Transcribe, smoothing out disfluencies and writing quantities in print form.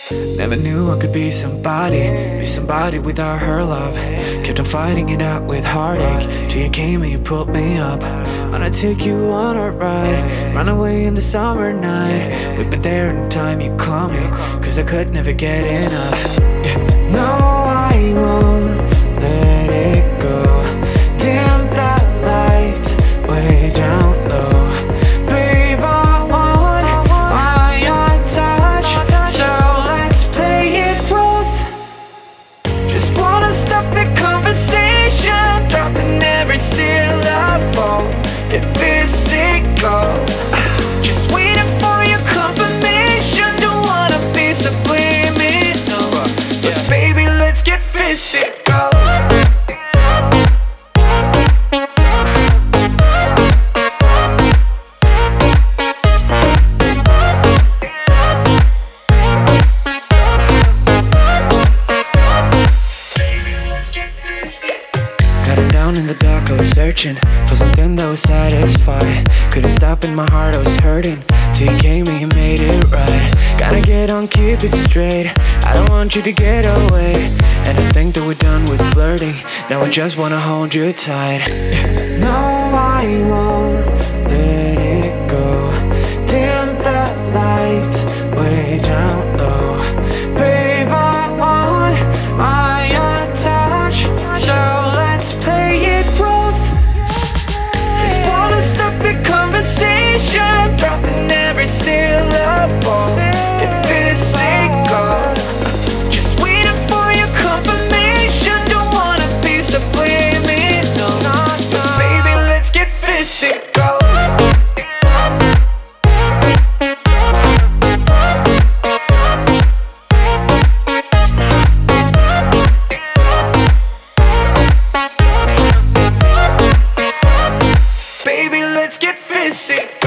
Never knew I could be somebody without her love. Kept on fighting it out with heartache, till you came and you pulled me up. Wanna take you on a ride, run away in the summer night. We'd be there in time you call me, cause I could never get enough. Yeah. No, I won't let it go. Dim that light way down low. Babe, I want my touch, so let's play it rough. Just wanna stop the conversation, dropping every syllable, get physical. Just waiting for your confirmation, don't wanna be subliminal, but baby, let's get physical. Got it down in the dark, I was searching for something that would satisfy. Couldn't stop in my heart, I was hurting, till you came and you made it right. Gotta get on, keep it straight, I don't want you to get away. And I think that we're done with flirting, now I just wanna hold you tight. No, I won't let it go. Dim that light way down low. Babe, I want my touch, so let's play it rough. Just wanna stop the conversation, dropping every syllable, get physical. Just waiting for your confirmation, don't wanna be subliminal, but baby, let's get physical. Baby, let's get physical.